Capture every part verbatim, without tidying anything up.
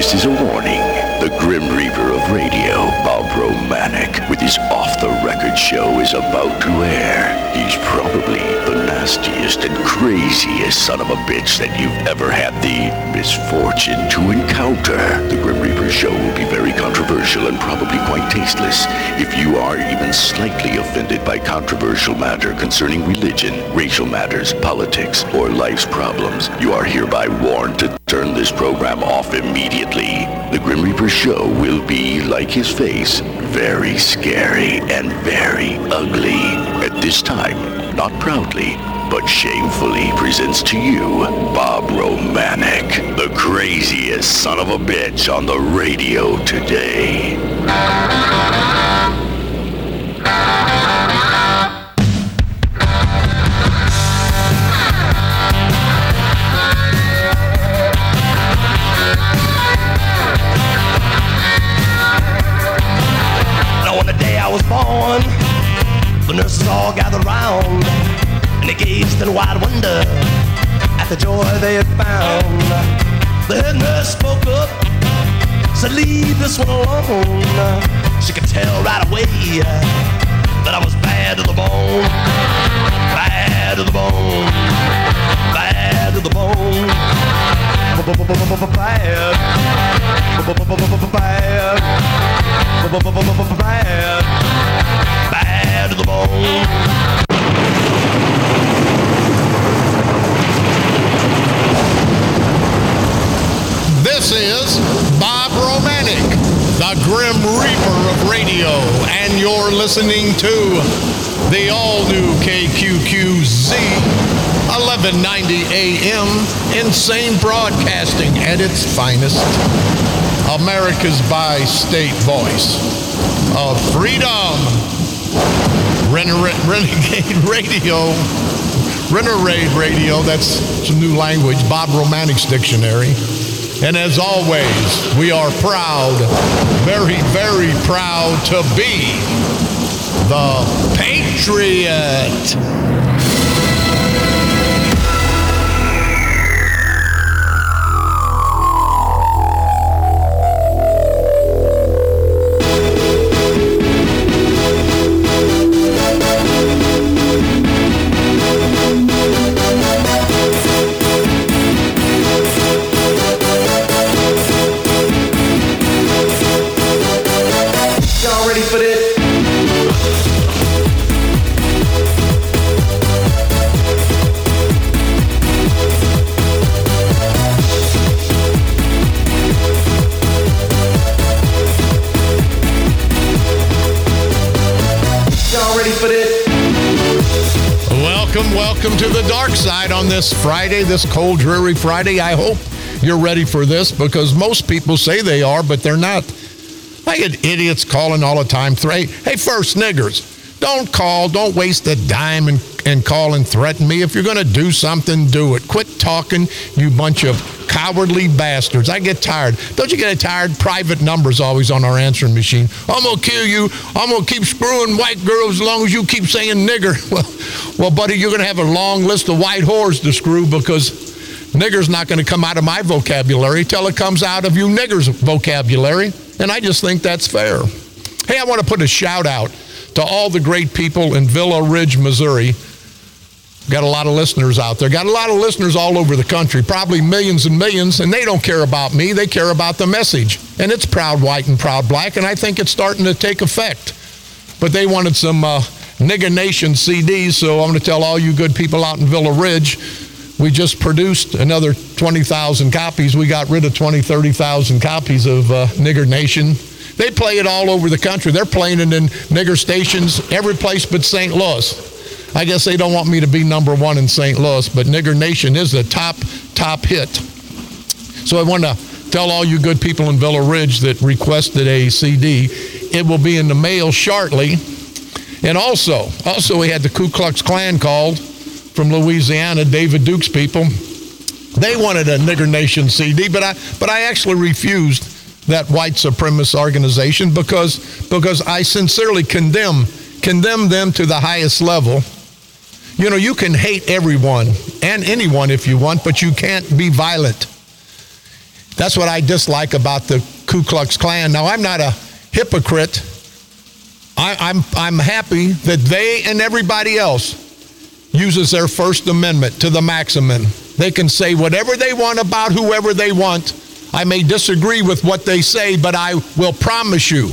This is a warning. The Grim Reaper of radio, Bob Romanek, with his off-the-record show is about to air. He's probably the nastiest and craziest son of a bitch that you've ever had the misfortune to encounter. The Grim Reaper show will be very controversial and probably quite tasteless. If you are even slightly offended by controversial matter concerning religion, racial matters, politics, or life's problems, you are hereby warned to turn this program off immediately. The Grim Reaper show will be, like his face, very scary and very ugly. At this time, not proudly, but shamefully presents to you Bob Romanek, the craziest son of a bitch on the radio today. Was born, the nurses all gathered round, and they gazed in wide wonder at the joy they had found. The head nurse spoke up, said, "Leave this one alone." She could tell right away that I was bad to the bone, bad to the bone, bad to the bone, bad, bad, bad, bad to the bone. This is Bob Romanek, the Grim Reaper of radio, and you're listening to the all-new K Q Q Z, eleven ninety A M, Insane Broadcasting at its finest. America's bi-state voice of freedom. Renegade Radio. Renegade Radio, that's some new language, Bob Romanek's dictionary. And as always, we are proud, very, very proud to be the Patriot. Welcome to the dark side on this Friday, this cold, dreary Friday. I hope you're ready for this because most people say they are, but they're not. I get idiots calling all the time. Hey, first, niggers, don't call. Don't waste a dime and, and call and threaten me. If you're going to do something, do it. Quit talking, you bunch of cowardly bastards. I get tired. Don't you get tired? Private numbers always on our answering machine. I'm going to kill you. I'm going to keep screwing white girls as long as you keep saying nigger. Well, well, buddy, you're going to have a long list of white whores to screw because nigger's not going to come out of my vocabulary till it comes out of you niggers' vocabulary. And I just think that's fair. Hey, I want to put a shout out to all the great people in Villa Ridge, Missouri. Got a lot of listeners out there. Got a lot of listeners all over the country, probably millions and millions, and they don't care about me. They care about the message. And it's proud white and proud black, and I think it's starting to take effect. But they wanted some uh, Nigga Nation C Ds, so I'm going to tell all you good people out in Villa Ridge, we just produced another twenty thousand copies. We got rid of twenty, thirty thousand copies of uh, Nigger Nation. They play it all over the country. They're playing it in nigger stations every place but Saint Louis. I guess they don't want me to be number one in Saint Louis, but Nigger Nation is the top, top hit. So I want to tell all you good people in Villa Ridge that requested a C D, it will be in the mail shortly. And also, also we had the Ku Klux Klan called from Louisiana, David Duke's people. They wanted a Nigger Nation C D, but I, but I actually refused that white supremacist organization because, because I sincerely condemn, condemn them to the highest level. You know, you can hate everyone and anyone if you want, but you can't be violent. That's what I dislike about the Ku Klux Klan. Now, I'm not a hypocrite. I, I'm, I'm happy that they and everybody else uses their First Amendment to the maximum. They can say whatever they want about whoever they want. I may disagree with what they say, but I will promise you,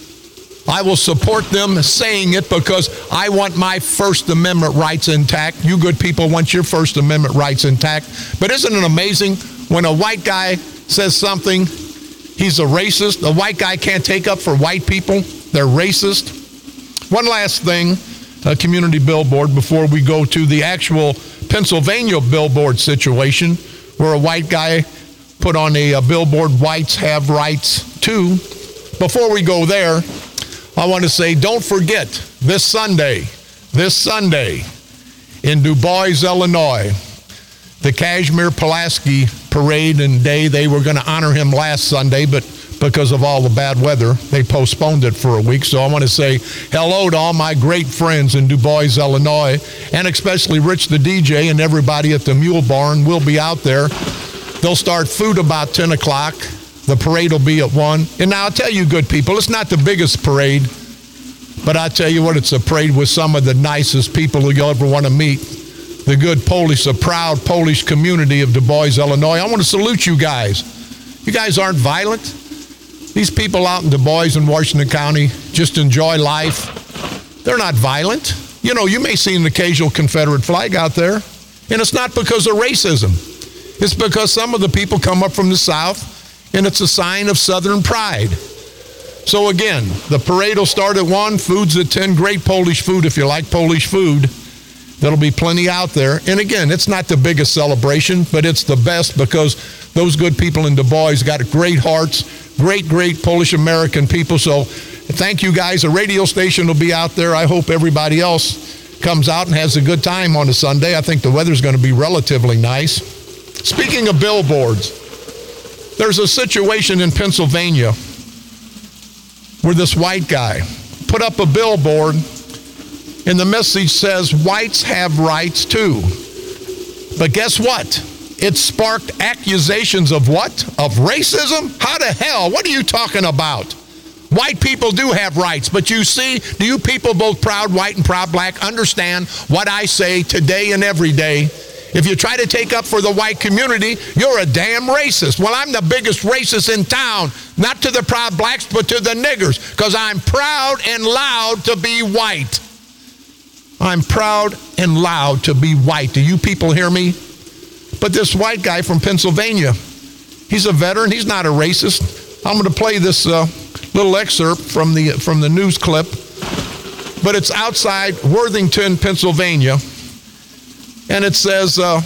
I will support them saying it because I want my First Amendment rights intact. You good people want your First Amendment rights intact. But isn't it amazing when a white guy says something, he's a racist. A white guy can't take up for white people. They're racist. One last thing, a community billboard before we go to the actual Pennsylvania billboard situation where a white guy put on a, a billboard, whites have rights too. Before we go there, I want to say, don't forget, this Sunday, this Sunday in Du Bois, Illinois, the Kazimierz Pulaski parade and day, they were going to honor him last Sunday, but because of all the bad weather, they postponed it for a week. So I want to say hello to all my great friends in Du Bois, Illinois, and especially Rich the D J and everybody at the Mule Barn. We'll be out there. They'll start food about ten o'clock. The parade will be at one. And now I'll tell you, good people, it's not the biggest parade, but I tell you what, it's a parade with some of the nicest people you'll ever want to meet. The good Polish, the proud Polish community of Du Bois, Illinois. I want to salute you guys. You guys aren't violent. These people out in Du Bois and Washington County just enjoy life. They're not violent. You know, you may see an occasional Confederate flag out there, and it's not because of racism. It's because some of the people come up from the South, and it's a sign of Southern pride. So again, the parade will start at one, food's at ten, great Polish food if you like Polish food. There'll be plenty out there. And again, it's not the biggest celebration, but it's the best because those good people in Du Bois got great hearts, great, great Polish American people. So thank you guys. A radio station will be out there. I hope everybody else comes out and has a good time on a Sunday. I think the weather's going to be relatively nice. Speaking of billboards, there's a situation in Pennsylvania where this white guy put up a billboard and the message says, whites have rights too. But guess what? It sparked accusations of what? Of racism? How the hell? What are you talking about? White people do have rights, but you see, do you people, both proud white and proud black, understand what I say today and every day? If you try to take up for the white community, you're a damn racist. Well, I'm the biggest racist in town, not to the proud blacks, but to the niggers, because I'm proud and loud to be white. I'm proud and loud to be white. Do you people hear me? But this white guy from Pennsylvania, he's a veteran. He's not a racist. I'm going to play this uh, little excerpt from the from the news clip, but it's outside Worthington, Pennsylvania. And it says uh,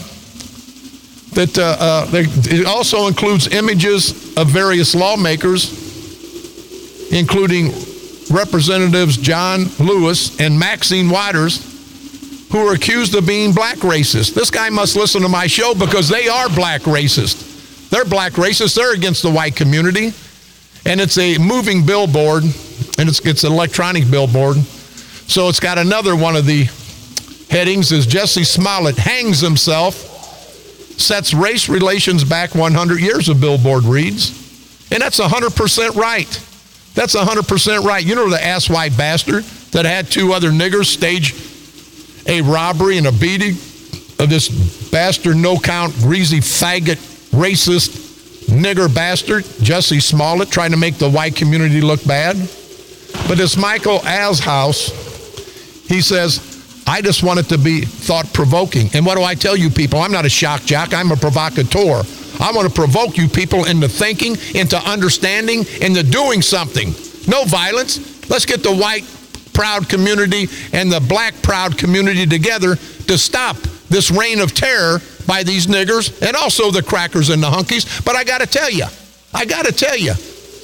that uh, uh, they, it also includes images of various lawmakers, including Representatives John Lewis and Maxine Waters, who are accused of being black racist. This guy must listen to my show because they are black racist. They're black racists. They're against the white community. And it's a moving billboard, and it's, it's an electronic billboard. So it's got another one of the headings is Jesse Smollett hangs himself, sets race relations back one hundred years, a billboard reads. And that's one hundred percent right. That's one hundred percent right. You know the asswipe bastard that had two other niggers stage a robbery and a beating of this bastard, no-count, greasy, faggot, racist, nigger bastard, Jesse Smollett, trying to make the white community look bad? But this Michael Ashouse, he says, I just want it to be thought-provoking. And what do I tell you people? I'm not a shock jock. I'm a provocateur. I want to provoke you people into thinking, into understanding, into doing something. No violence. Let's get the white proud community and the black proud community together to stop this reign of terror by these niggers and also the crackers and the hunkies. But I got to tell you, I got to tell you,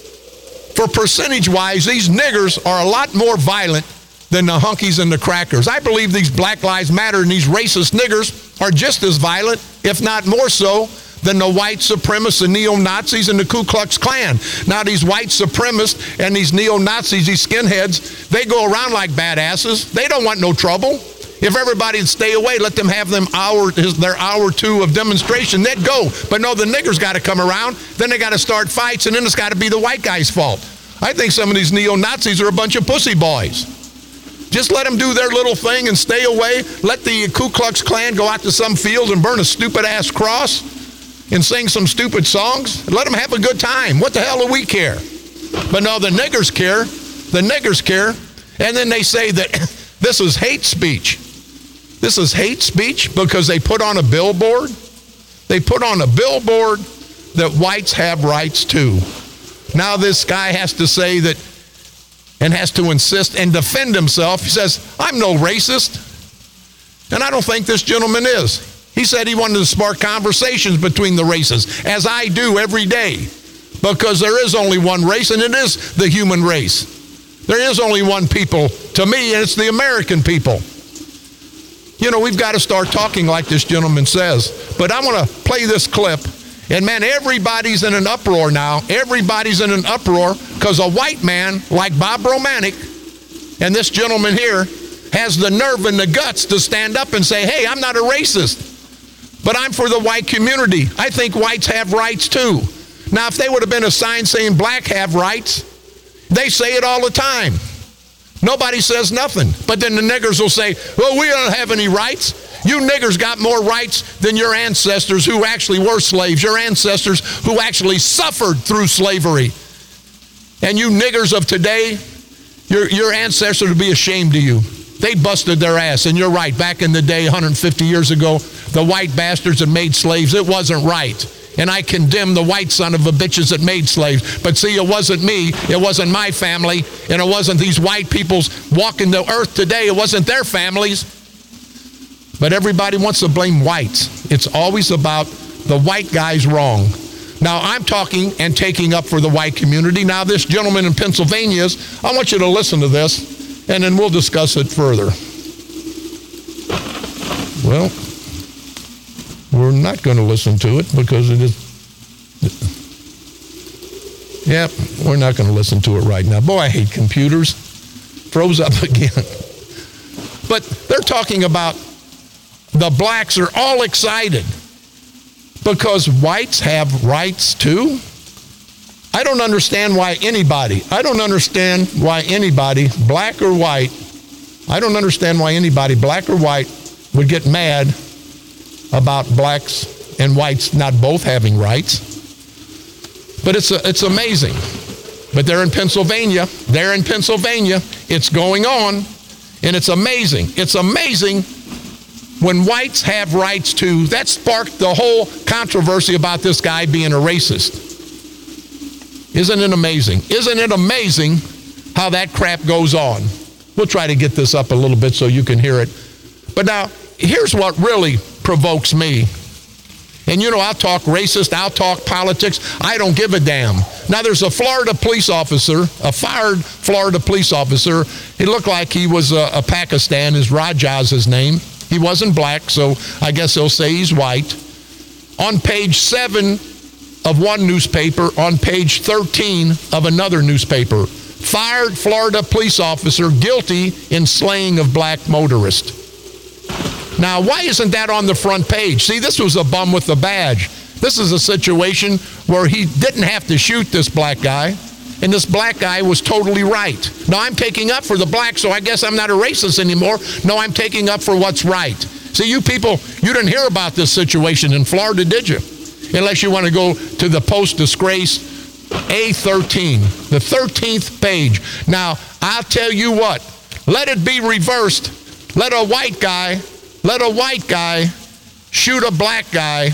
for percentage-wise, these niggers are a lot more violent than the hunkies and the crackers. I believe these Black Lives Matter and these racist niggers are just as violent, if not more so, than the white supremacists and neo-Nazis and the Ku Klux Klan. Now, these white supremacists and these neo-Nazis, these skinheads, they go around like badasses. They don't want no trouble. If everybody would stay away, let them have them hour, their hour or two of demonstration, they'd go. But no, the niggers got to come around. Then they got to start fights, and then it's got to be the white guy's fault. I think some of these neo-Nazis are a bunch of pussy boys. Just let them do their little thing and stay away. Let the Ku Klux Klan go out to some field and burn a stupid-ass cross and sing some stupid songs. Let them have a good time. What the hell do we care? But no, the niggers care. The niggers care. And then they say that this is hate speech. This is hate speech because they put on a billboard. They put on a billboard that whites have rights too. Now this guy has to say that and has to insist and defend himself. He says, I'm no racist. And I don't think this gentleman is. He said he wanted to spark conversations between the races, as I do every day, because there is only one race, and it is the human race. There is only one people to me, and it's the American people. You know, we've got to start talking like this gentleman says. But I want to play this clip. And man, everybody's in an uproar now. Everybody's in an uproar because a white man like Bob Romanek and this gentleman here has the nerve and the guts to stand up and say, hey, I'm not a racist, but I'm for the white community. I think whites have rights too. Now, if they would have been a sign saying black have rights, they say it all the time. Nobody says nothing. But then the niggers will say, well, we don't have any rights. You niggers got more rights than your ancestors who actually were slaves, your ancestors who actually suffered through slavery. And you niggers of today, your, your ancestors would be ashamed of you. They busted their ass, and you're right. Back in the day, one hundred fifty years ago, the white bastards that made slaves, it wasn't right. And I condemn the white son of a bitches that made slaves. But see, it wasn't me, it wasn't my family, and it wasn't these white people's walking the earth today. It wasn't their families. But everybody wants to blame whites. It's always about the white guy's wrong. Now, I'm talking and taking up for the white community. Now, this gentleman in Pennsylvania is, I want you to listen to this, and then we'll discuss it further. Well, we're not going to listen to it because it is, yeah, we're not going to listen to it right now. Boy, I hate computers. Froze up again. But they're talking about the blacks are all excited because whites have rights too. I don't understand why anybody, I don't understand why anybody, black or white, I don't understand why anybody, black or white, would get mad about blacks and whites not both having rights. But it's a, it's amazing. But they're in Pennsylvania. They're in Pennsylvania. It's going on, and it's amazing. It's amazing when whites have rights too. That sparked the whole controversy about this guy being a racist. Isn't it amazing? Isn't it amazing how that crap goes on? We'll try to get this up a little bit so you can hear it. But now, here's what really provokes me. And you know, I'll talk racist, I'll talk politics, I don't give a damn. Now, there's a Florida police officer, a fired Florida police officer. He looked like he was a, a Pakistan, his Rajah's his name. He wasn't black, so I guess they'll say he's white. On page seven of one newspaper, on page thirteen of another newspaper, fired Florida police officer guilty in slaying of black motorist. Now, why isn't that on the front page? See, this was a bum with a badge. This is a situation where he didn't have to shoot this black guy, and this black guy was totally right. Now, I'm taking up for the black, so I guess I'm not a racist anymore. No, I'm taking up for what's right. See, you people, you didn't hear about this situation in Florida, did you? Unless you want to go to the post-disgrace A thirteen, the thirteenth page. Now, I'll tell you what, let it be reversed. Let a white guy, let a white guy shoot a black guy.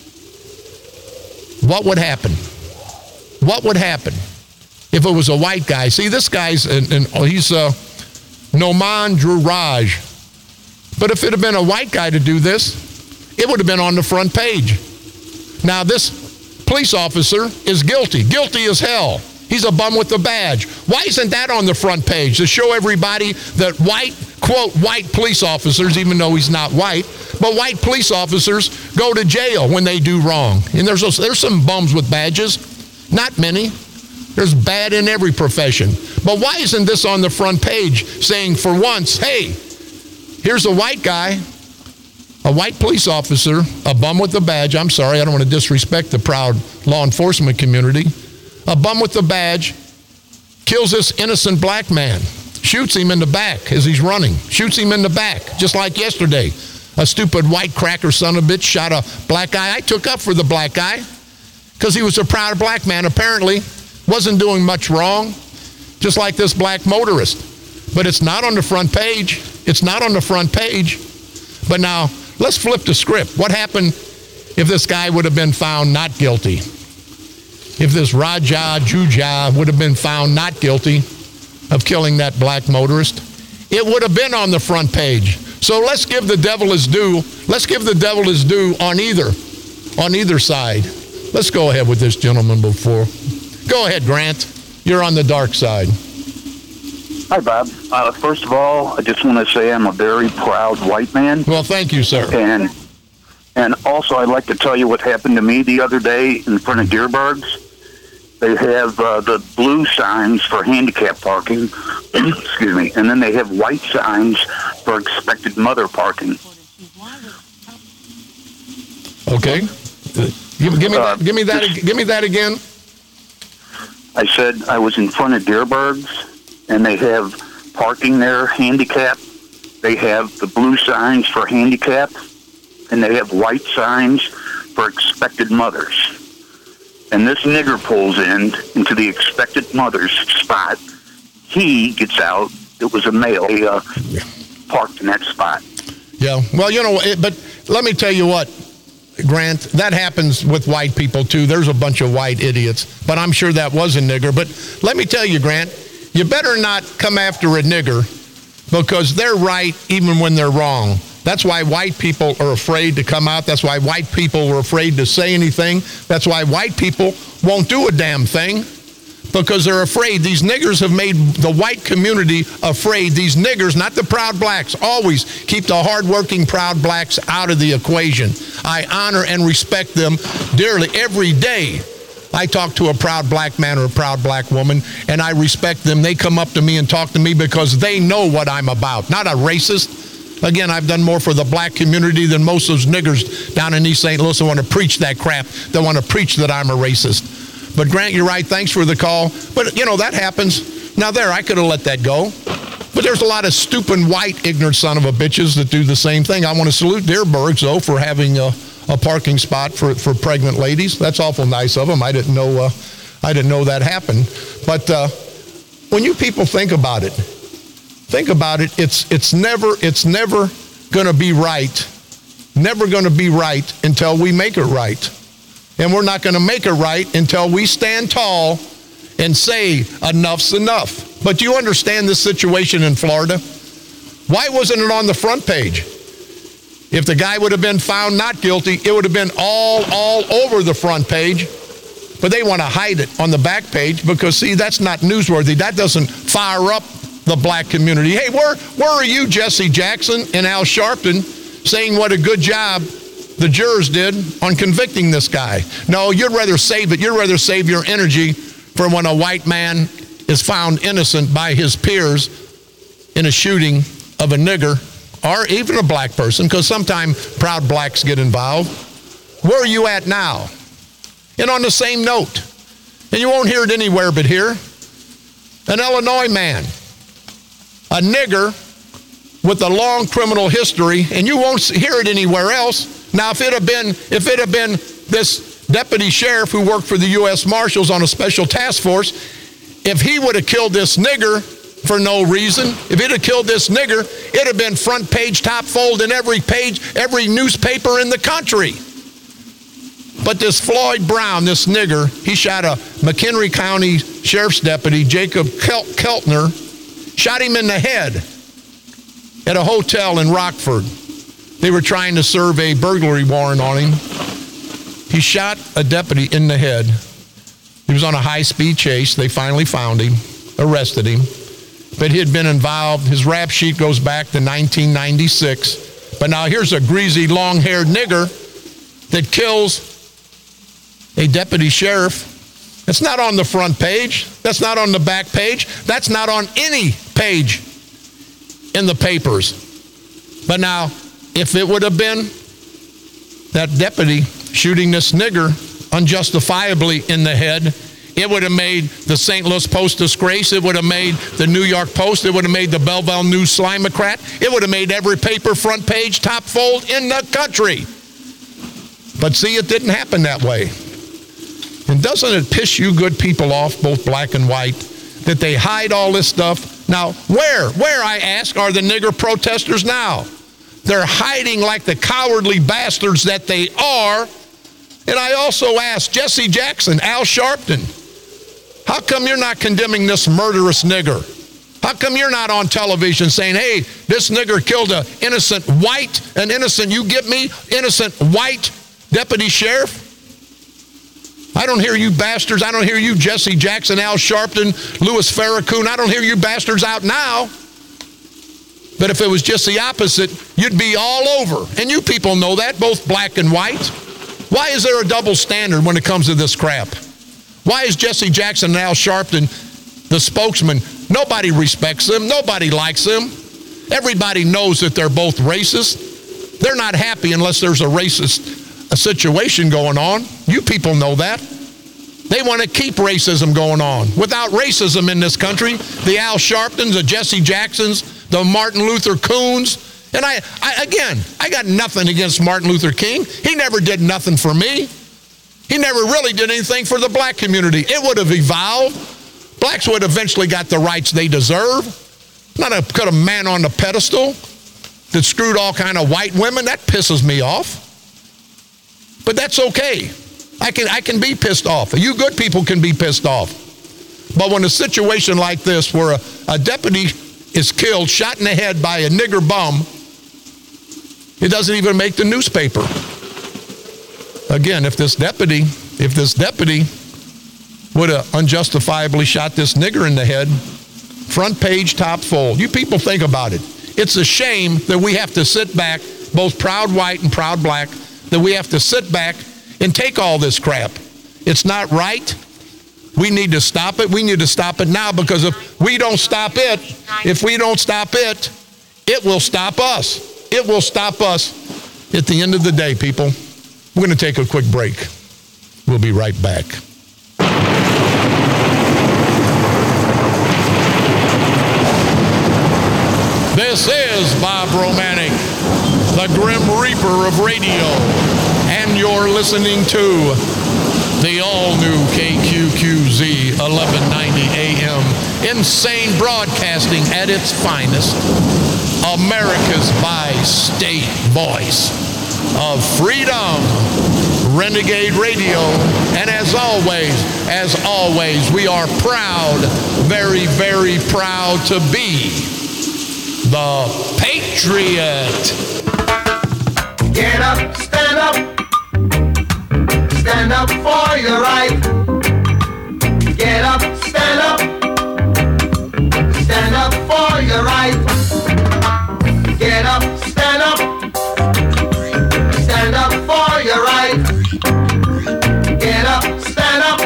What would happen? What would happen if it was a white guy? See, this guy's, and, and he's uh, Noman Juraj. But if it had been a white guy to do this, it would have been on the front page. Now, this police officer is guilty, guilty as hell. He's a bum with a badge. Why isn't that on the front page? To show everybody that white, quote, white police officers, even though he's not white, but white police officers go to jail when they do wrong. And there's, there's some bums with badges, not many. There's bad in every profession. But why isn't this on the front page saying for once, hey, Here's a white guy, a white police officer, a bum with a badge. I'm sorry, I don't want to disrespect the proud law enforcement community. A bum with a badge kills this innocent black man, shoots him in the back as he's running, shoots him in the back, just like yesterday. A stupid white cracker son of a bitch shot a black guy. I took up for the black guy because he was a proud black man, apparently. Wasn't doing much wrong, just like this black motorist. But it's not on the front page. It's not on the front page. But now, let's flip the script. What happened if this guy would have been found not guilty? If this Raja Juja would have been found not guilty of killing that black motorist? It would have been on the front page. So let's give the devil his due. Let's give the devil his due on either, on either side. Let's go ahead with this gentleman before. Go ahead, Grant. You're on the dark side. Hi, Bob. Uh, first of all, I just want to say I'm a very proud white man. Well, thank you, sir. And and also, I'd like to tell you what happened to me the other day in front of Dierberg's. They have uh, the blue signs for handicap parking, excuse me, and then they have white signs for expected mother parking. Okay. Give, give me Uh, that. Give me that. just- Give me that again. I said I was in front of Dierberg's, and they have parking there, handicap. They have the blue signs for handicap, and they have white signs for expected mothers. And this nigger pulls in into the expected mother's spot. He gets out. It was a male. He uh, parked in that spot. Yeah. Well, you know, it, but let me tell you what, Grant, that happens with white people too. There's a bunch of white idiots, but I'm sure that was a nigger. But let me tell you, Grant, you better not come after a nigger because they're right even when they're wrong. That's why white people are afraid to come out. That's why white people are afraid to say anything. That's why white people won't do a damn thing because they're afraid. These niggers have made the white community afraid. These niggers, not the proud blacks, always keep the hardworking proud blacks out of the equation. I honor and respect them dearly every day. I talk to a proud black man or a proud black woman, and I respect them. They come up to me and talk to me because they know what I'm about. Not a racist. Again, I've done more for the black community than most of those niggers down in East Saint Louis that want to preach that crap. They want to preach that I'm a racist. But Grant, you're right. Thanks for the call. But, you know, that happens. Now, there, I could have let that go. But there's a lot of stupid, white, ignorant son of a bitches that do the same thing. I want to salute Dierberg's, though, for having a, a parking spot for, for pregnant ladies. That's awful nice of them. I didn't know, uh, I didn't know that happened. But uh, when you people think about it, think about it, it's, it's never, it's never going to be right, never going to be right until we make it right. And we're not going to make it right until we stand tall and say enough's enough. But do you understand this situation in Florida? Why wasn't it on the front page? If the guy would have been found not guilty, it would have been all, all over the front page. But they want to hide it on the back page because, see, that's not newsworthy. That doesn't fire up the black community. Hey, where, where are you, Jesse Jackson and Al Sharpton, saying what a good job the jurors did on convicting this guy? No, you'd rather save it. You'd rather save your energy for when a white man is found innocent by his peers in a shooting of a nigger or even a black person, because sometimes proud blacks get involved. Where are you at now? And on the same note, and you won't hear it anywhere but here, an Illinois man, a nigger with a long criminal history, and you won't hear it anywhere else. Now, if it had been, if it had been this deputy sheriff who worked for the U S Marshals on a special task force, if he would have killed this nigger for no reason, if it had killed this nigger, it'd have been front page, top fold in every page, every newspaper in the country. But this Floyd Brown, this nigger, he shot a McHenry County Sheriff's Deputy, Jacob Keltner, shot him in the head at a hotel in Rockford. They were trying to serve a burglary warrant on him. He shot a deputy in the head. He was on a high-speed chase. They finally found him, arrested him. But he had been involved. His rap sheet goes back to nineteen ninety-six. But now here's a greasy, long-haired nigger that kills a deputy sheriff. That's not on the front page. That's not on the back page. That's not on any page in the papers. But now, if it would have been that deputy shooting this nigger unjustifiably in the head, it would have made the Saint Louis Post disgrace. It would have made the New York Post. It would have made the Belleville News Slimocrat. It would have made every paper front page top fold in the country. But see, it didn't happen that way. And doesn't it piss you good people off, both black and white, that they hide all this stuff? Now, where, where, I ask, are the nigger protesters now? They're hiding like the cowardly bastards that they are. And I also ask Jesse Jackson, Al Sharpton, how come you're not condemning this murderous nigger? How come you're not on television saying, hey, this nigger killed an innocent white, an innocent, you get me, innocent white deputy sheriff? I don't hear you bastards. I don't hear you, Jesse Jackson, Al Sharpton, Louis Farrakhan. I don't hear you bastards out now. But if it was just the opposite, you'd be all over. And you people know that, both black and white. Why is there a double standard when it comes to this crap? Why is Jesse Jackson and Al Sharpton the spokesman? Nobody respects them. Nobody likes them. Everybody knows that they're both racist. They're not happy unless there's a racist a situation going on. You people know that. They want to keep racism going on. Without racism in this country, the Al Sharptons, the Jesse Jacksons, the Martin Luther Coons, and I, I, again, I got nothing against Martin Luther King. He never did nothing for me. He never really did anything for the black community. It would have evolved. Blacks would have eventually got the rights they deserve. Not a, put a man on the pedestal that screwed all kind of white women. That pisses me off. But that's okay. I can, I can be pissed off. You good people can be pissed off. But when a situation like this, where a, a deputy is killed, shot in the head by a nigger bum, it doesn't even make the newspaper. Again, if this deputy, if this deputy would have unjustifiably shot this nigger in the head, front page, top fold. You people think about it. It's a shame that we have to sit back, both proud white and proud black, that we have to sit back and take all this crap. It's not right. We need to stop it. We need to stop it now, because if we don't stop it, if we don't stop it, it will stop us. It will stop us at the end of the day, people. We're going to take a quick break. We'll be right back. This is Bob Romanek, the Grim Reaper of radio, and you're listening to the all-new K Q Q Z eleven ninety A M, insane broadcasting at its finest, America's bi-state voice of freedom, Renegade Radio. And as always, as always, we are proud, very, very proud to be the Patriot. Get up, stand up. Stand up for your right. Get up, stand up. Stand up for your right. Get up, stand up. Stand up for your right. Get up, stand up.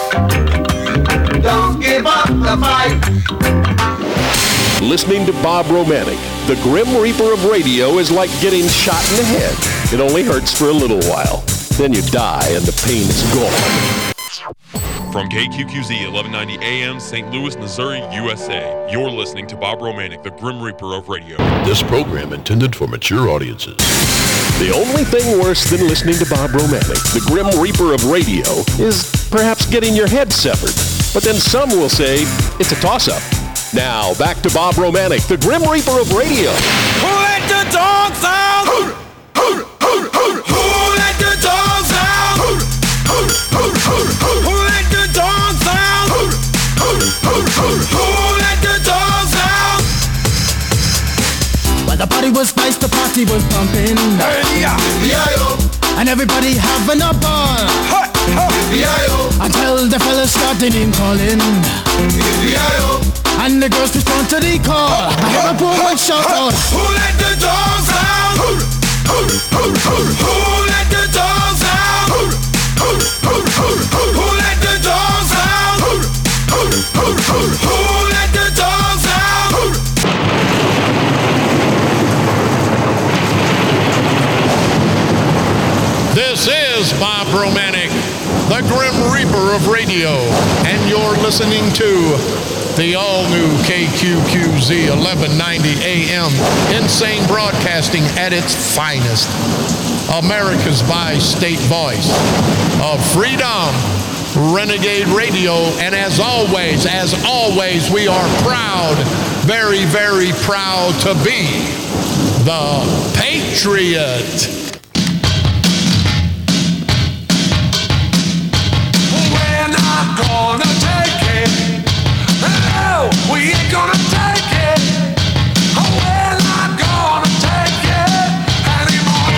Don't give up the fight. Listening to Bob Romanek, the Grim Reaper of radio, is like getting shot in the head. It only hurts for a little while. Then you die and the pain is gone. From K Q Q Z eleven ninety A M, Saint Louis, Missouri, U S A, you're listening to Bob Romanek, the Grim Reaper of radio. This program intended for mature audiences. The only thing worse than listening to Bob Romanek, the Grim Reaper of radio, is perhaps getting your head severed. But then some will say it's a toss-up. Now, back to Bob Romanek, the Grim Reaper of radio. Who let the dogs out? Who, who, who, who, who let the dogs out? Who, who, who, who, who, who let the dogs out? Who, who, who, who, who let the dogs out? Well, the party was nice, the party was pumping. Hey, yeah, yeah, and everybody having a ball. hey, hey, yeah, until the fellas started name calling. yeah, and the girls respond to the call. I hear a woman shout out, who let the dogs out? Who, who, who, who, who let the dogs out? Who, who, who, who, who, who let the dogs out? Who, who, who, who, who let the dogs out? Bob Romanek, the Grim Reaper of radio, and you're listening to the all-new K Q Q Z eleven ninety A M, insane broadcasting at its finest. America's bi-state voice of freedom, Renegade Radio, and as always, as always, we are proud, very, very proud to be the Patriot. We're not gonna take it. No, we ain't gonna take it. We're not gonna take it anymore.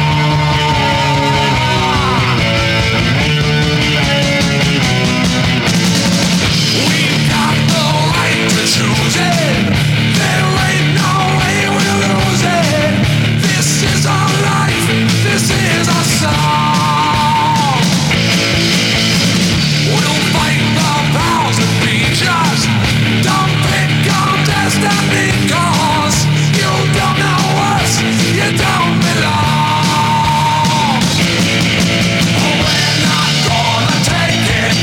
We've got the right to choose it. There ain't no way we'll lose it. This is our life. This is our song. We'll fight the powers that be just. Don't pick on destiny, 'cause you don't know us, you don't belong. We're not gonna take it.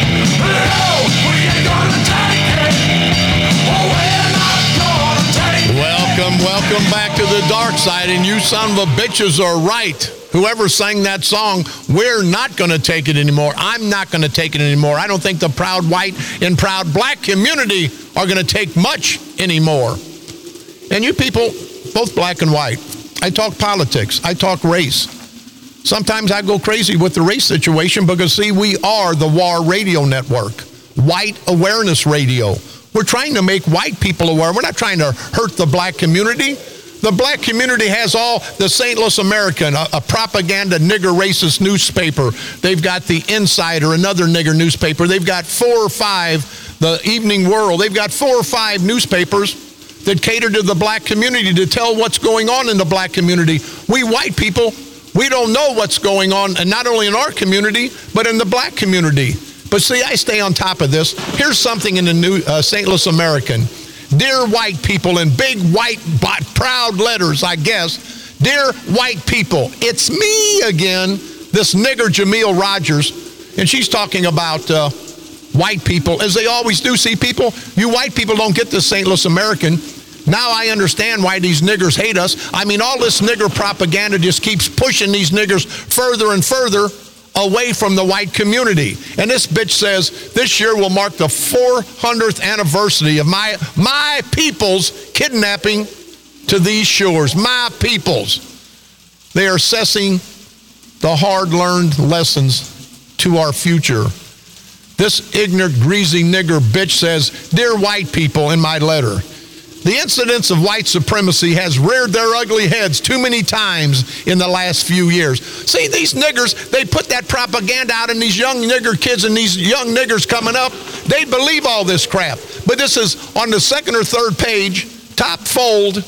No, we ain't gonna take it. We're not gonna take it. Welcome, welcome back to the dark side, and you son of a bitches are right. Whoever sang that song, we're not going to take it anymore. I'm not going to take it anymore. I don't think the proud white and proud black community are going to take much anymore. And you people, both black and white, I talk politics. I talk race. Sometimes I go crazy with the race situation because, see, we are the W A R Radio Network, White Awareness Radio. We're trying to make white people aware. We're not trying to hurt the black community. The black community has all the Saint Louis American, a, a propaganda nigger racist newspaper. They've got the Insider, another nigger newspaper. They've got four or five, the Evening World. They've got four or five newspapers that cater to the black community to tell what's going on in the black community. We white people, we don't know what's going on, and not only in our community, but in the black community. But see, I stay on top of this. Here's something in the new uh, Saint Louis American. Dear white people, in big white proud letters, I guess. Dear white people, it's me again, this nigger Jameel Rogers, and she's talking about uh, white people, as they always do. See, people, you white people don't get this Saint Louis American. Now I understand why these niggers hate us. I mean, all this nigger propaganda just keeps pushing these niggers further and further away from the white community. And this bitch says, this year will mark the four hundredth anniversary of my my people's kidnapping to these shores. My people's. They are assessing the hard-learned lessons to our future. This ignorant, greasy nigger bitch says, dear white people, in my letter, the incidence of white supremacy has reared their ugly heads too many times in the last few years. See, these niggers, they put that propaganda out, and these young nigger kids and these young niggers coming up, they believe all this crap. But this is on the second or third page, top fold.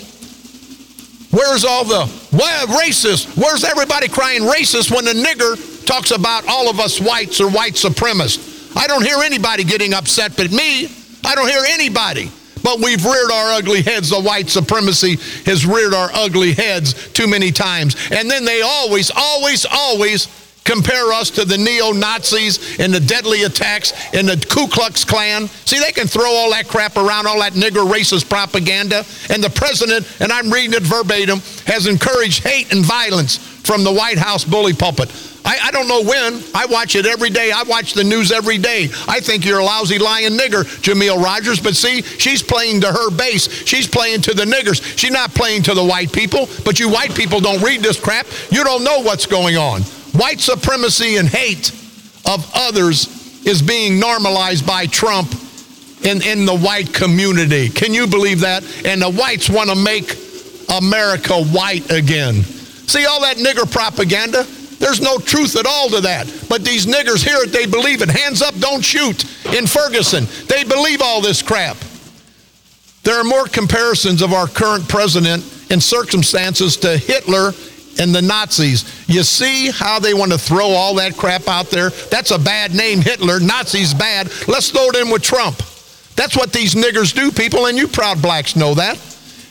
Where's all the, well, racist? Where's everybody crying racist when the nigger talks about all of us whites or white supremacists? I don't hear anybody getting upset but me. I don't hear anybody. But we've reared our ugly heads. The white supremacy has reared our ugly heads too many times. And then they always, always, always compare us to the neo-Nazis and the deadly attacks and the Ku Klux Klan. See, they can throw all that crap around, all that nigger racist propaganda. And the president, and I'm reading it verbatim, has encouraged hate and violence from the White House bully pulpit. I, I don't know when. I watch it every day. I watch the news every day. I think you're a lousy lying nigger, Jameel Rogers. But see, she's playing to her base. She's playing to the niggers. She's not playing to the white people. But you white people don't read this crap. You don't know what's going on. White supremacy and hate of others is being normalized by Trump in, in the white community. Can you believe that? And the whites want to make America white again. See all that nigger propaganda? There's no truth at all to that. But these niggers hear it, they believe it. Hands up, don't shoot in Ferguson. They believe all this crap. There are more comparisons of our current president in circumstances to Hitler and the Nazis. You see how they want to throw all that crap out there? That's a bad name, Hitler. Nazis bad. Let's throw it in with Trump. That's what these niggers do, people, and you proud blacks know that.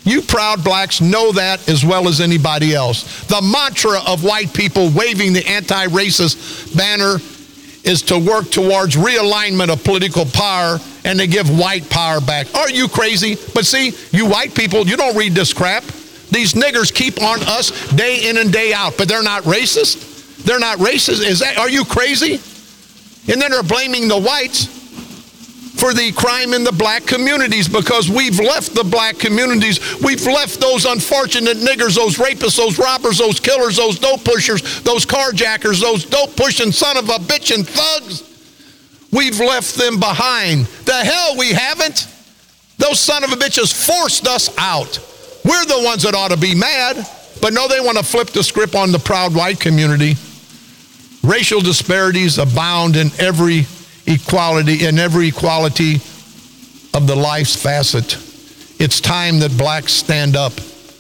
You proud blacks know that as well as anybody else. The mantra of white people waving the anti-racist banner is to work towards realignment of political power and to give white power back. Are you crazy? But see, you white people, you don't read this crap. These niggers keep on us day in and day out, but they're not racist. They're not racist. Is that, are you crazy? And then they're blaming the whites for the crime in the black communities because we've left the black communities. We've left those unfortunate niggers, those rapists, those robbers, those killers, those dope pushers, those carjackers, those dope pushing son of a bitch and thugs. We've left them behind. The hell we haven't. Those son of a bitches forced us out. We're the ones that ought to be mad. But no, they want to flip the script on the proud white community. Racial disparities abound in every equality, in every equality of the life's facet. It's time that blacks stand up.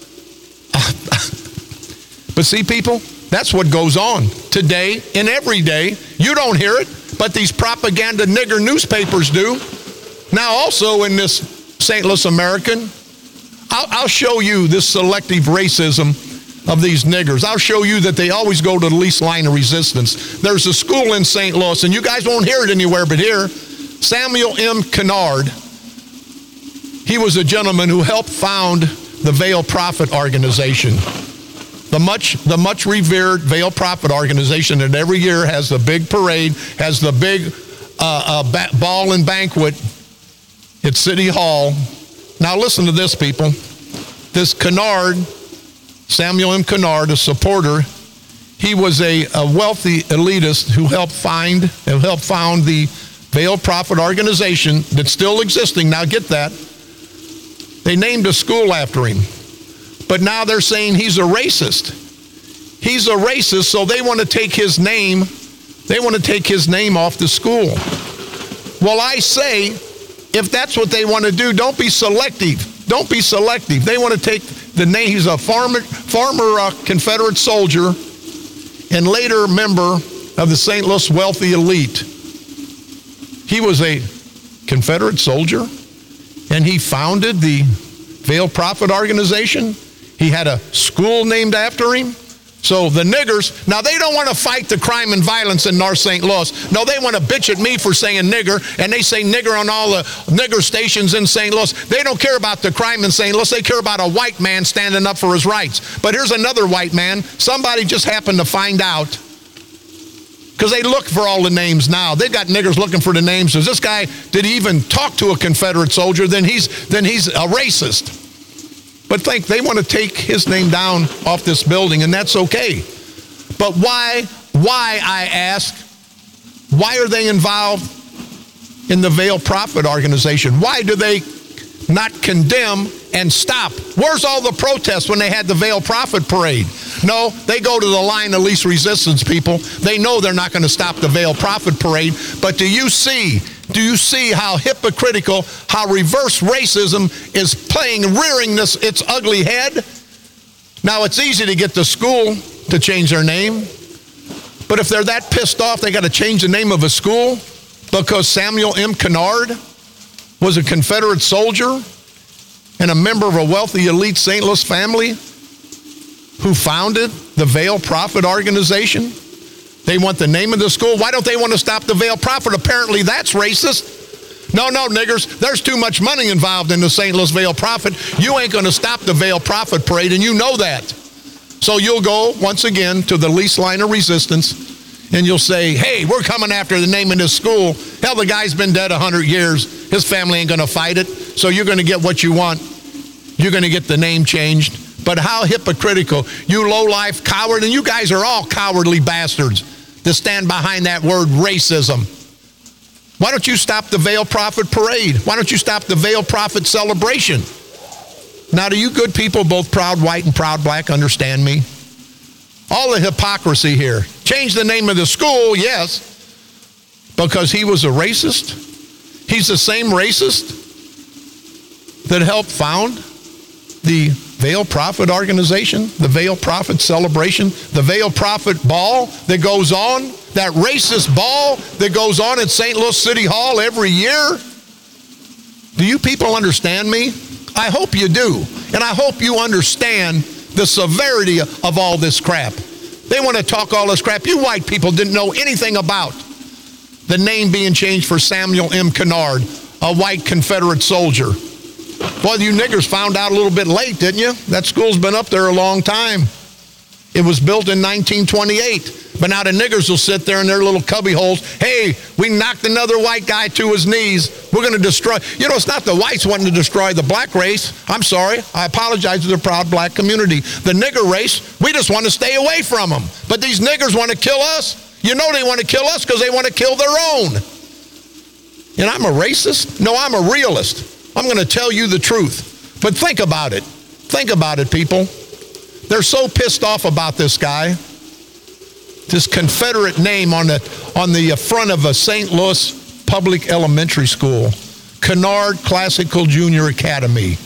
But see, people, that's what goes on today and every day. You don't hear it, but these propaganda nigger newspapers do. Now also in this Saint Louis American, I'll, I'll show you this selective racism of these niggers. I'll show you that they always go to the least line of resistance. There's a school in Saint Louis, and you guys won't hear it anywhere but here. Samuel M. Kennard, he was a gentleman who helped found the Veil Prophet Organization. The much, the much revered Veil Prophet Organization that every year has the big parade, has the big uh, uh, ba- ball and banquet at City Hall. Now listen to this, people. This Kennard, Samuel M. Kennard, a supporter, he was a, a wealthy elitist who helped find, who helped found the Veil Prophet Organization that's still existing. Now get that. They named a school after him. But now they're saying he's a racist. He's a racist, so they want to take his name, they want to take his name off the school. Well, I say, if that's what they want to do, don't be selective. Don't be selective. They want to take the name. He's a farmer, farmer uh, Confederate soldier and later member of the Saint Louis wealthy elite. He was a Confederate soldier, and he founded the Veil Prophet Organization. He had a school named after him. So the niggers, now they don't want to fight the crime and violence in North Saint Louis. No, they want to bitch at me for saying nigger, and they say nigger on all the nigger stations in Saint Louis. They don't care about the crime in Saint Louis. They care about a white man standing up for his rights. But here's another white man. Somebody just happened to find out, because they look for all the names now. They've got niggers looking for the names. Does this guy, did he even talk to a Confederate soldier? Then he's, then he's a racist. But think, they want to take his name down off this building, and that's okay. But why, why, I ask, why are they involved in the Veil Prophet Organization? Why do they not condemn and stop? Where's all the protests when they had the Veil Prophet Parade? No, they go to the line of least resistance, people. They know they're not going to stop the Veil Prophet Parade. But do you see, do you see how hypocritical, how reverse racism is playing, rearing this its ugly head? Now, it's easy to get the school to change their name. But if they're that pissed off, they got to change the name of a school because Samuel M. Kennard was a Confederate soldier and a member of a wealthy elite Saint Louis family who founded the Veil Prophet Organization. They want the name of the school. Why don't they want to stop the Veil Prophet? Apparently that's racist. No, no, niggers, there's too much money involved in the Saint Louis Veil Prophet. You ain't going to stop the Veil Prophet Parade, and you know that. So you'll go, once again, to the least line of resistance, and you'll say, hey, we're coming after the name of this school. Hell, the guy's been dead one hundred years. His family ain't going to fight it. So you're going to get what you want. You're going to get the name changed. But how hypocritical. You low-life coward, and you guys are all cowardly bastards to stand behind that word racism. Why don't you stop the Veil Prophet Parade? Why don't you stop the Veil Prophet celebration? Now, do you good people, both proud white and proud black, understand me? All the hypocrisy here. Change the name of the school, yes, because he was a racist. He's the same racist that helped found the Veil Prophet Organization, the Veil Prophet celebration, the Veil Prophet ball that goes on, that racist ball that goes on at Saint Louis City Hall every year. Do you people understand me? I hope you do. And I hope you understand the severity of all this crap. They want to talk all this crap. You white people didn't know anything about the name being changed for Samuel M. Kennard, a white Confederate soldier. Well, you niggers found out a little bit late, didn't you? That school's been up there a long time. It was built in nineteen twenty-eight. But now the niggers will sit there in their little cubby holes. Hey, we knocked another white guy to his knees. We're going to destroy. You know, it's not the whites wanting to destroy the black race. I'm sorry. I apologize to the proud black community. The nigger race, we just want to stay away from them. But these niggers want to kill us. You know they want to kill us because they want to kill their own. And I'm a racist? No, I'm a realist. I'm going to tell you the truth. But think about it. Think about it, people. They're so pissed off about this guy. This Confederate name on the on the front of a Saint Louis public elementary school, Kennard Classical Junior Academy.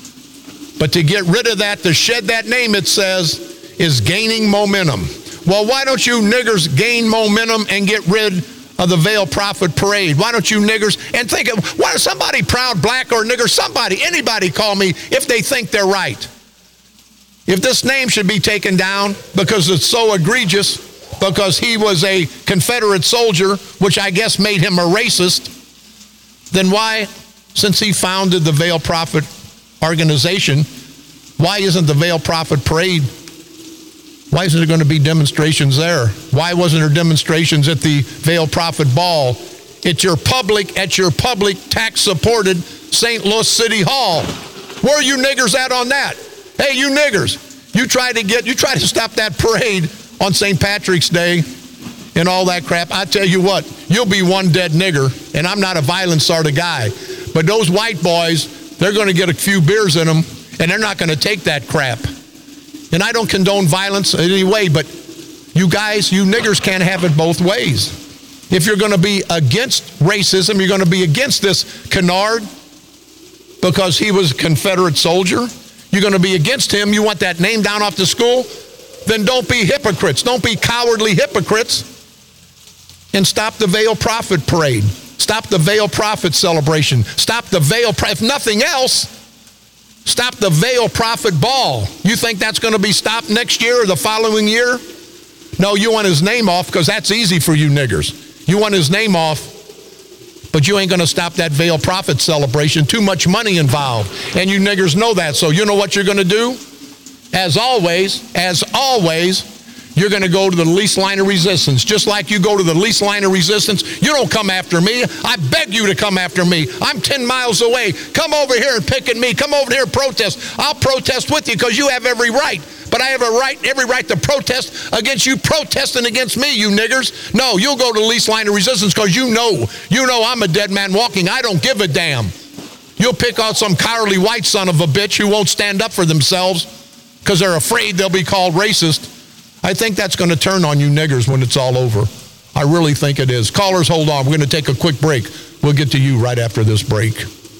But to get rid of that, to shed that name, it says, is gaining momentum. Well, why don't you niggers gain momentum and get rid of the Veil Prophet Parade? Why don't you niggers, and think of, why does somebody proud black or nigger, somebody, anybody call me if they think they're right? If this name should be taken down because it's so egregious, because he was a Confederate soldier, which I guess made him a racist, then why, since he founded the Veil Prophet organization, why isn't the Veil Prophet Parade, why isn't there going to be demonstrations there? Why wasn't there demonstrations at the Veil Prophet Ball? At your public, at your public tax-supported Saint Louis City Hall. Where are you niggers at on that? Hey, you niggers, you try to get, you try to stop that parade on Saint Patrick's Day and all that crap. I tell you what, you'll be one dead nigger, and I'm not a violent sort of guy. But those white boys, they're going to get a few beers in them, and they're not going to take that crap. And I don't condone violence in any way, but you guys, you niggers can't have it both ways. If you're going to be against racism, you're going to be against this Kennard because he was a Confederate soldier. You're going to be against him. You want that name down off the school? Then don't be hypocrites. Don't be cowardly hypocrites. And stop the Veil Prophet Parade. Stop the Veil Prophet celebration. Stop the Veil, if nothing else, stop the Veil Prophet Ball. You think that's going to be stopped next year or the following year? No, you want his name off because that's easy for you niggers. You want his name off, but you ain't going to stop that Veil Prophet celebration. Too much money involved. And you niggers know that. So you know what you're going to do? As always, as always, you're going to go to the least line of resistance. Just like you go to the least line of resistance, you don't come after me. I beg you to come after me. I'm ten miles away. Come over here and pick at me. Come over here and protest. I'll protest with you because you have every right. But I have a right, every right to protest against you protesting against me, you niggers. No, you'll go to the least line of resistance because you know, you know I'm a dead man walking. I don't give a damn. You'll pick out some cowardly white son of a bitch who won't stand up for themselves because they're afraid they'll be called racist. I think that's going to turn on you niggers when it's all over. I really think it is. Callers, hold on. We're going to take a quick break. We'll get to you right after this break.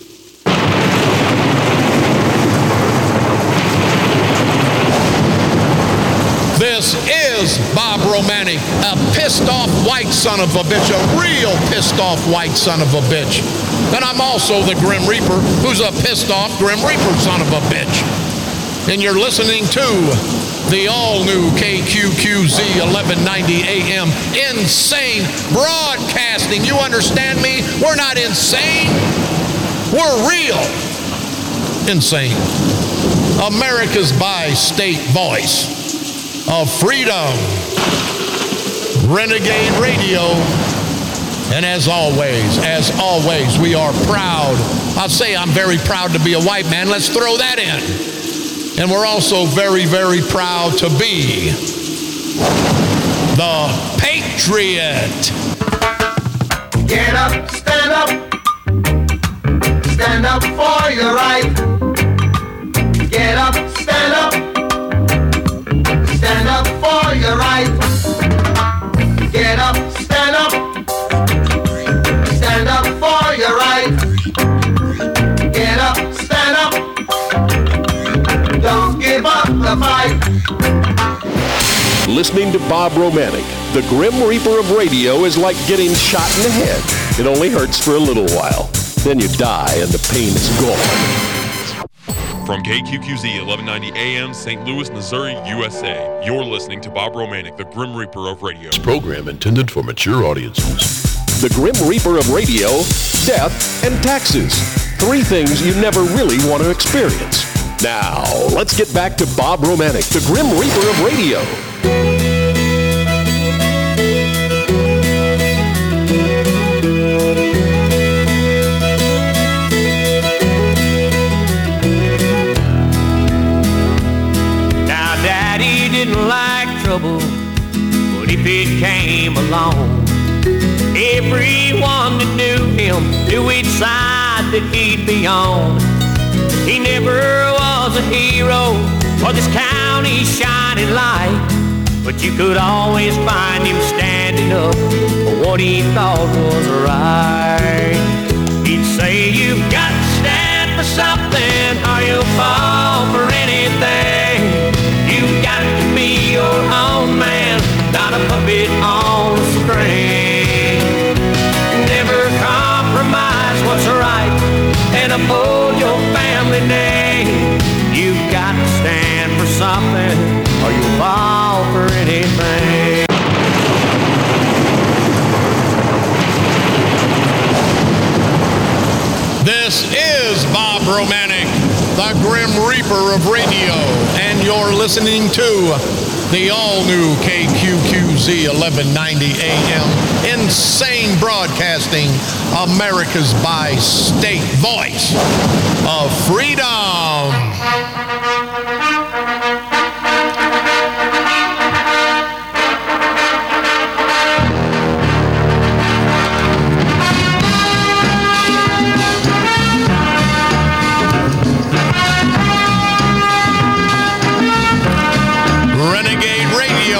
This is Bob Romanek, a pissed off white son of a bitch, a real pissed off white son of a bitch. And I'm also the Grim Reaper, who's a pissed off Grim Reaper son of a bitch. And you're listening to the all-new K Q Q Z eleven ninety A M Insane Broadcasting. You understand me? We're not insane. We're real insane. America's bi-state voice of freedom. Renegade Radio. And as always, as always, we are proud. I'll say I'm very proud to be a white man. Let's throw that in. And we're also very, very proud to be the Patriot. Get up, stand up. Stand up for your right. Get up, stand up. Stand up for your right. Get up, stand up. Stand up for your right. Get up, stand up. Don't give up the fight. Listening to Bob Romanek, the Grim Reaper of radio, is like getting shot in the head. It only hurts for a little while. Then you die and the pain is gone. From K Q Q Z eleven ninety A M, Saint Louis, Missouri, U S A, you're listening to Bob Romanek, the Grim Reaper of Radio. This program intended for mature audiences. The Grim Reaper of Radio, death, and taxes. Three things you never really want to experience. Now, let's get back to Bob Romanek, the Grim Reaper of Radio. Now, Daddy didn't like trouble, but if it came along, everyone that knew him knew which side that he'd be on. He never was a hero or this county's shining light, but you could always find him standing up for what he thought was right. He'd say, you've got to stand for something or you'll fall for anything. You've got to be your own man, not a puppet on a string. Never compromise what's right and uphold your family name. You've got to stand for something or you'll fall for anything. This is Bob Romanek, the Grim Reaper of Radio, and you're listening to the all-new K Q Q Z eleven ninety A M, Insane Broadcasting, America's bi-state voice of freedom. Renegade Radio.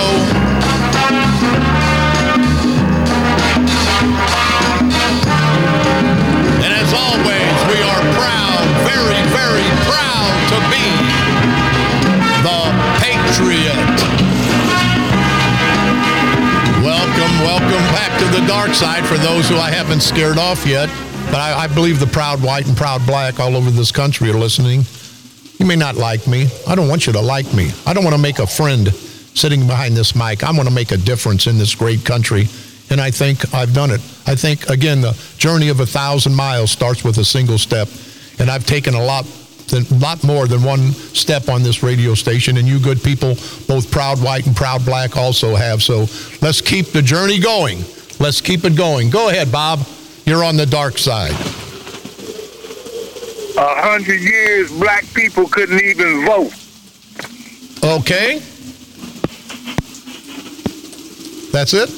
And as always, we are proud, very, very proud to be the Patriot. Welcome, welcome back to the dark side for those who I haven't scared off yet. But I, I believe the proud white and proud black all over this country are listening. You may not like me. I don't want you to like me. I don't want to make a friend sitting behind this mic. I want to make a difference in this great country, and I think I've done it. I think, again, the journey of a thousand miles starts with a single step, and I've taken a lot, a lot more than one step on this radio station, and you good people, both proud white and proud black, also have. So let's keep the journey going. Let's keep it going. Go ahead, Bob. You're on the dark side. A hundred years, black people couldn't even vote. Okay. That's it?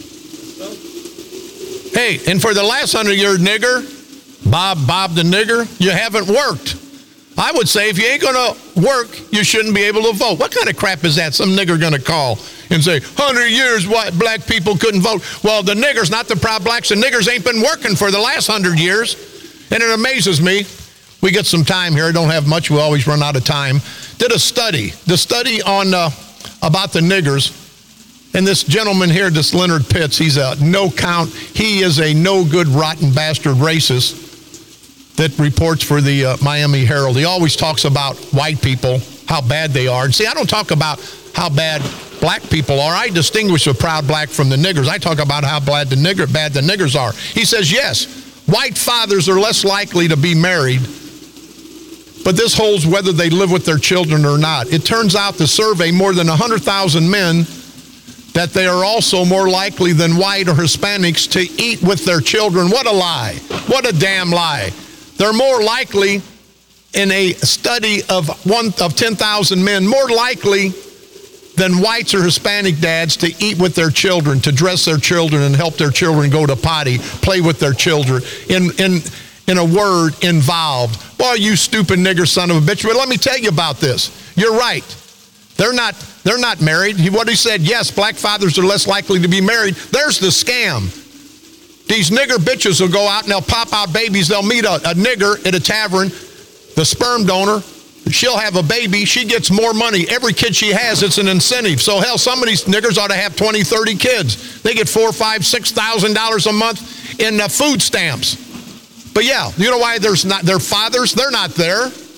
Hey, and for the last hundred years, nigger, Bob, Bob the nigger, you haven't worked. I would say if you ain't going to work, you shouldn't be able to vote. What kind of crap is that? Some nigger going to call and say, hundred years, white black people couldn't vote. Well, the niggers, not the proud blacks, the niggers ain't been working for the last hundred years. And it amazes me. We get some time here. I don't have much. We always run out of time. Did a study. The study on uh, about the niggers. And this gentleman here, this Leonard Pitts, he's a no count. He is a no good, rotten bastard racist that reports for the uh, Miami Herald. He always talks about white people, how bad they are. And see, I don't talk about how bad black people are. I distinguish the proud black from the niggers. I talk about how bad the nigger, bad the niggers are. He says, yes, white fathers are less likely to be married, but this holds whether they live with their children or not. It turns out the survey, more than one hundred thousand men, that they are also more likely than white or Hispanics to eat with their children. What a lie. What a damn lie. They're more likely, in a study of one of ten thousand men, more likely than whites or Hispanic dads to eat with their children, to dress their children and help their children go to potty, play with their children. In, in, in a word, involved. Well, you stupid nigger son of a bitch. But let me tell you about this. You're right. They're not, they're not married. He, what he said, yes, black fathers are less likely to be married. There's the scam. These nigger bitches will go out and they'll pop out babies. They'll meet a, a nigger at a tavern, the sperm donor. She'll have a baby. She gets more money. Every kid she has, it's an incentive. So, hell, some of these niggers ought to have twenty, thirty kids. They get four, five, six thousand dollars a month in uh, food stamps. But, yeah, you know why there's not their fathers? They're not there.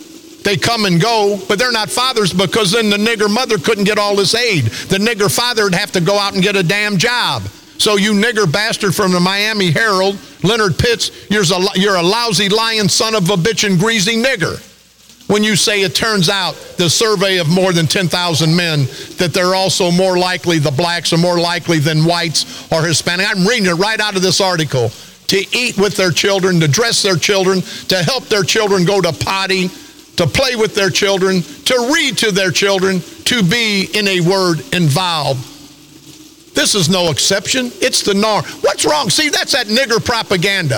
They come and go, but they're not fathers because then the nigger mother couldn't get all this aid. The nigger father would have to go out and get a damn job. So you nigger bastard from the Miami Herald, Leonard Pitts, you're a, you're a lousy, lying son of a bitch and greasy nigger. When you say it turns out the survey of more than ten thousand men that they're also more likely, the blacks are more likely than whites or Hispanic. I'm reading it right out of this article. To eat with their children, to dress their children, to help their children go to potty, to play with their children, to read to their children, to be, in a word, involved. This is no exception. It's the norm. What's wrong? See, that's that nigger propaganda.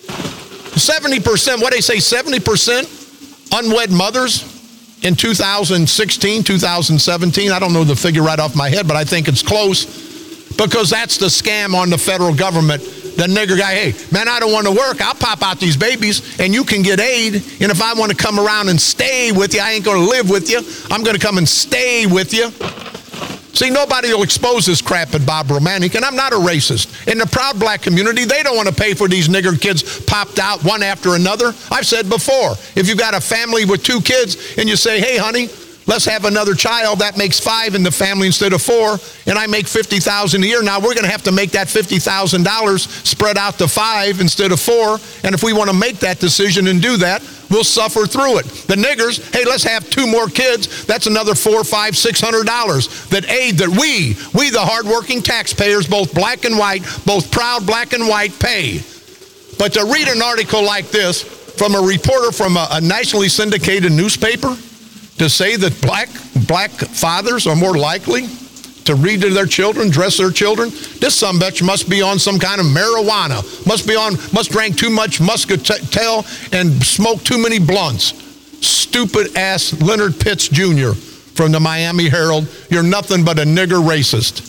seventy percent, what do they say, seventy percent unwed mothers in two thousand sixteen, two thousand seventeen. I don't know the figure right off my head, but I think it's close because that's the scam on the federal government. The nigger guy, hey, man, I don't want to work. I'll pop out these babies and you can get aid. And if I want to come around and stay with you, I ain't going to live with you. I'm going to come and stay with you. See, nobody will expose this crap at Bob Romanek, and I'm not a racist. In the proud black community, they don't want to pay for these nigger kids popped out one after another. I've said before, if you've got a family with two kids and you say, hey, honey, let's have another child, that makes five in the family instead of four, and I make fifty thousand dollars a year. Now, we're going to have to make that fifty thousand dollars spread out to five instead of four, and if we want to make that decision and do that, we'll suffer through it. The niggers, hey, let's have two more kids. That's another four, five, six hundred dollars. That aid that we, we the hardworking taxpayers, both black and white, both proud black and white, pay. But to read an article like this from a reporter from a, a nationally syndicated newspaper, to say that black black fathers are more likely to read to their children, dress their children, this sumbitch must be on some kind of marijuana, must be on, must drink too much muscatel and smoke too many blunts. Stupid ass Leonard Pitts Junior from the Miami Herald, you're nothing but a nigger racist.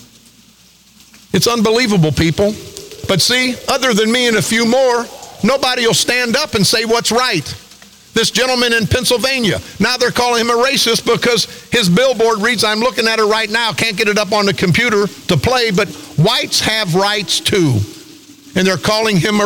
It's unbelievable, people. But see, other than me and a few more, nobody will stand up and say what's right. This gentleman in Pennsylvania, now they're calling him a racist because his billboard reads, I'm looking at it right now, can't get it up on the computer to play, but whites have rights too. And they're calling him a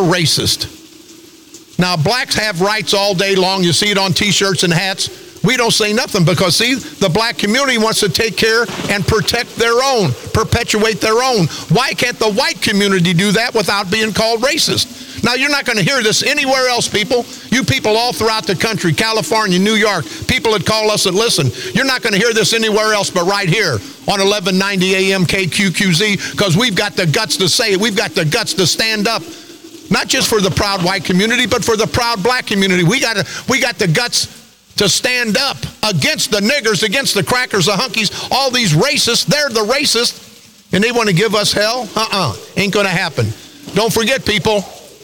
racist. Now, blacks have rights all day long. You see it on T-shirts and hats. We don't say nothing because, see, the black community wants to take care and protect their own, perpetuate their own. Why can't the white community do that without being called racist? Now, you're not going to hear this anywhere else, people. You people all throughout the country, California, New York, people that call us and listen, you're not going to hear this anywhere else but right here on eleven ninety A M K Q Q Z because we've got the guts to say it. We've got the guts to stand up, not just for the proud white community, but for the proud black community. We got, to, we got the guts to stand up against the niggers, against the crackers, the hunkies, all these racists. They're the racists, and they want to give us hell? Uh-uh. Ain't going to happen. Don't forget, people,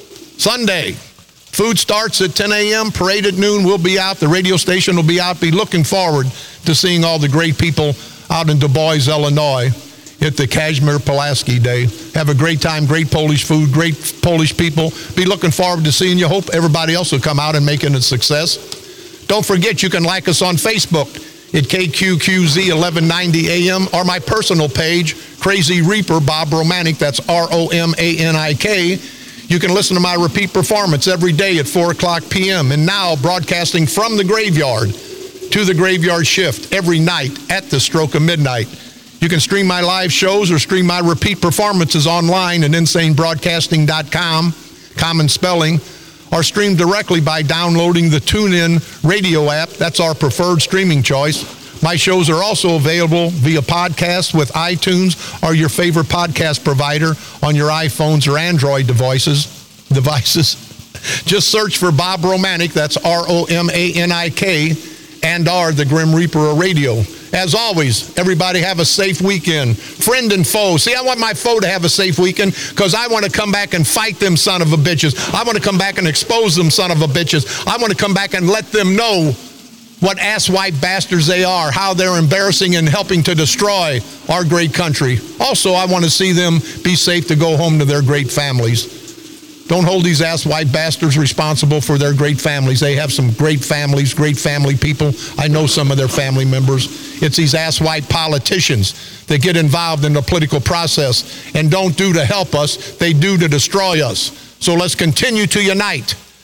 Sunday, food starts at ten A M, parade at noon. We'll be out. The radio station will be out. Be looking forward to seeing all the great people out in Du Bois, Illinois at the Kazimierz Pulaski Day. Have a great time, great Polish food, great Polish people. Be looking forward to seeing you. Hope everybody else will come out and make it a success. Don't forget, you can like us on Facebook at K Q Q Z eleven ninety A M or my personal page, Crazy Reaper Bob Romanek. That's R O M A N I K. You can listen to my repeat performance every day at four o'clock P M And now broadcasting from the graveyard to the graveyard shift every night at the stroke of midnight. You can stream my live shows or stream my repeat performances online at insane broadcasting dot com, common spelling, or stream directly by downloading the TuneIn radio app. That's our preferred streaming choice. My shows are also available via podcast with iTunes or your favorite podcast provider on your iPhones or Android devices. devices. Just search for Bob Romanek, that's R O M A N I K, and or the Grim Reaper of Radio. As always, everybody have a safe weekend. Friend and foe. See, I want my foe to have a safe weekend because I want to come back and fight them son of a bitches. I want to come back and expose them son of a bitches. I want to come back and let them know what ass-white bastards they are, how they're embarrassing and helping to destroy our great country. Also, I want to see them be safe to go home to their great families. Don't hold these ass-white bastards responsible for their great families. They have some great families, great family people. I know some of their family members. It's these ass-white politicians that get involved in the political process and don't do to help us, they do to destroy us. So let's continue to unite,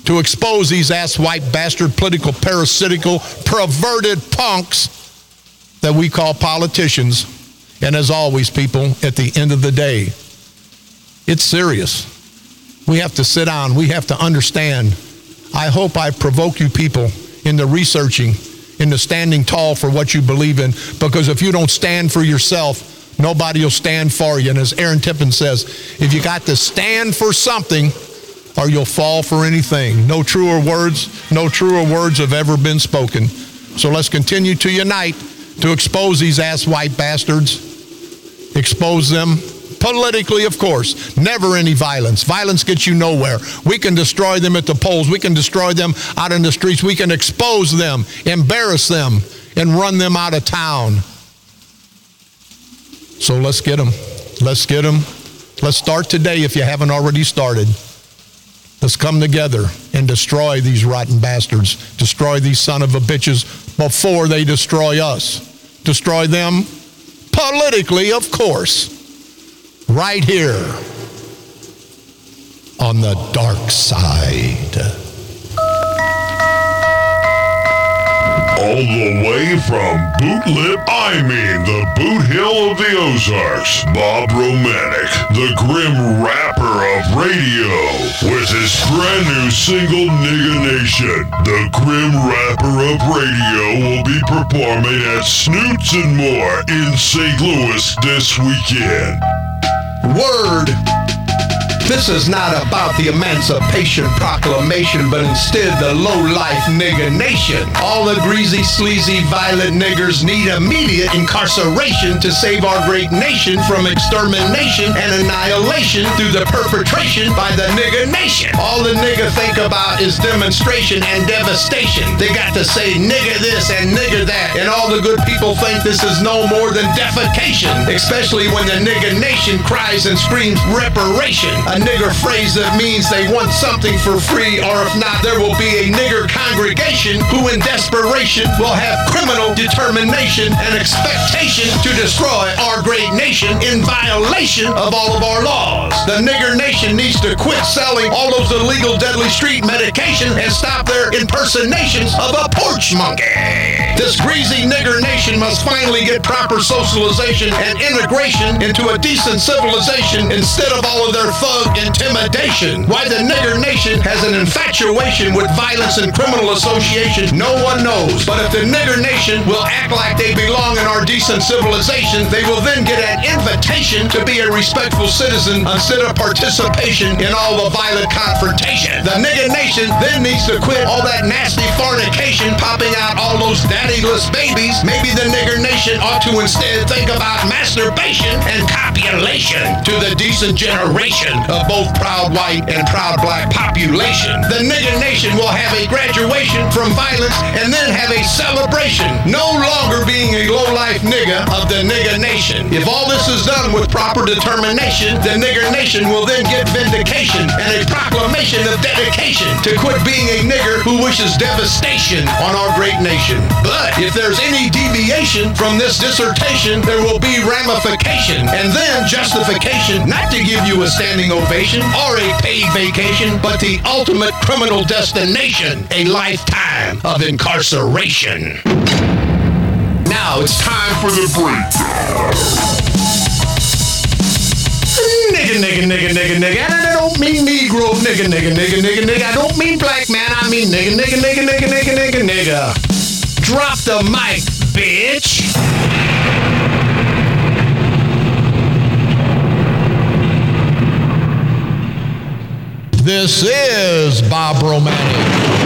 to expose these ass-white bastard, political, parasitical, perverted punks that we call politicians. And as always, people, at the end of the day, it's serious. We have to sit down. We have to understand. I hope I provoke you people into researching, into standing tall for what you believe in, because if you don't stand for yourself, nobody will stand for you. And as Aaron Tippin says, if you got to stand for something, or you'll fall for anything. No truer words, no truer words have ever been spoken. So let's continue to unite to expose these ass-white bastards, expose them politically, of course. Never any violence. Violence gets you nowhere. We can destroy them at the polls. We can destroy them out in the streets. We can expose them, embarrass them, and run them out of town. So let's get them. Let's get them. Let's start today if you haven't already started. Let's come together and destroy these rotten bastards. Destroy these son of a bitches before they destroy us. Destroy them politically, of course. Right here on the dark side. All the way from Bootlip, I mean the Boot Hill of the Ozarks, Bob Romanek, the grim rapper of radio, with his brand new single, Nigga Nation. The grim rapper of radio will be performing at Snoots and More in Saint Louis this weekend. Word. This is not about the Emancipation Proclamation, but instead the low-life nigga nation. All the greasy, sleazy, violent niggers need immediate incarceration to save our great nation from extermination and annihilation through the perpetration by the nigga nation. All the nigga think about is demonstration and devastation. They got to say nigga this and nigga that, and all the good people think this is no more than defecation, especially when the nigga nation cries and screams reparation. A nigger phrase that means they want something for free, or if not, there will be a nigger congregation who in desperation will have criminal determination and expectation to destroy our great nation in violation of all of our laws. The nigger nation needs to quit selling all those illegal deadly street medication and stop their impersonations of a porch monkey. This greasy nigger nation must finally get proper socialization and integration into a decent civilization instead of all of their thug intimidation. Why the nigger nation has an infatuation with violence and criminal association, no one knows. But if the nigger nation will act like they belong in our decent civilization, they will then get an invitation to be a respectful citizen instead of participation in all the violent confrontation. The nigger nation then needs to quit all that nasty fornication, popping out all those daddyless babies. Maybe the nigger nation ought to instead think about masturbation and copulation to the decent generation of both proud white and proud black population. The nigger nation will have a graduation from violence and then have a celebration, no longer being a low-life nigga of the nigger nation. If all this is done with proper determination, the nigger nation will then get vindication and a proclamation of dedication to quit being a nigger who wishes devastation on our great nation. But if there's any deviation from this dissertation, there will be ramification and then justification not to give you a standing ovation or a paid vacation, but the ultimate criminal destination, a lifetime of incarceration. Now it's time for the breakdown. Nigga, nigga, nigga, nigga, nigga. And I don't mean Negro, nigga, nigga, nigga, nigga, nigga. I don't mean black man, I mean nigga, nigga, nigga, nigga, nigga, nigga, nigga. Drop the mic, bitch. This is Bob Romanek,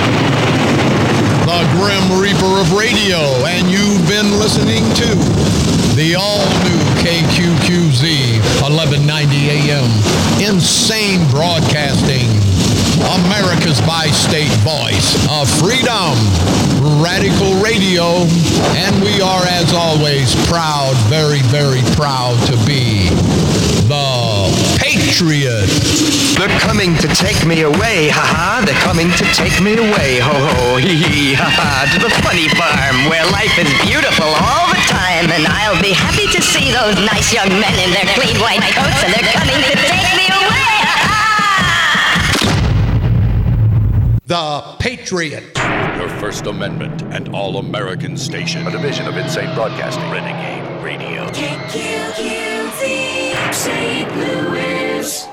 the Grim Reaper of radio, and you've been listening to the all-new K Q Q Z, eleven ninety A M, Insane Broadcasting, America's bi-state voice of freedom, Radical Radio, and we are, as always, proud, very, very proud to be the Patriot. They're coming to take me away, ha-ha. They're coming to take me away, ho-ho, hee-hee, ha-ha. To the funny farm where life is beautiful all the time. And I'll be happy to see those nice young men in their clean white coats. And they're coming to take me away, ha-ha. the Patriot. Your First Amendment and All-American Station. A division of Insane Broadcasting. Renegade Radio. K Q Q Z, Saint Louis.